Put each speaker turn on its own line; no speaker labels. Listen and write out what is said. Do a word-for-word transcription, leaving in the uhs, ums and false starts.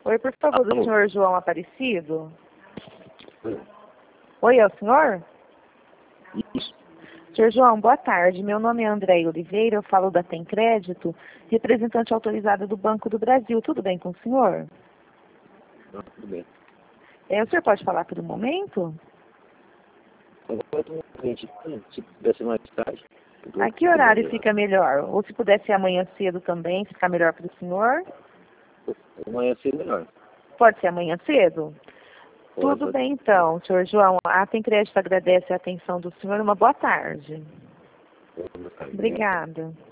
Oi, por favor, do
Alô?
senhor João Aparecido?
Oi.
Oi, é o senhor?
Isso.
senhor João, boa tarde. Meu nome é André Oliveira, eu falo da Tem Crédito, representante autorizada do Banco do Brasil. Tudo bem com o senhor?
Não, tudo bem.
É, o senhor pode falar por um momento?
Agora eu tô gente, se pudesse mais tarde. eu tô
A que horário
trabalhando.
fica melhor? Ou se puder ser amanhã cedo também, ficar melhor para o senhor?
Amanhã seria melhor.
Pode ser amanhã cedo?
Pode,
Tudo
pode.
bem então, senhor João. A Tem Crédito agradece a atenção do senhor. Uma boa tarde.
Pode, pode.
Obrigada.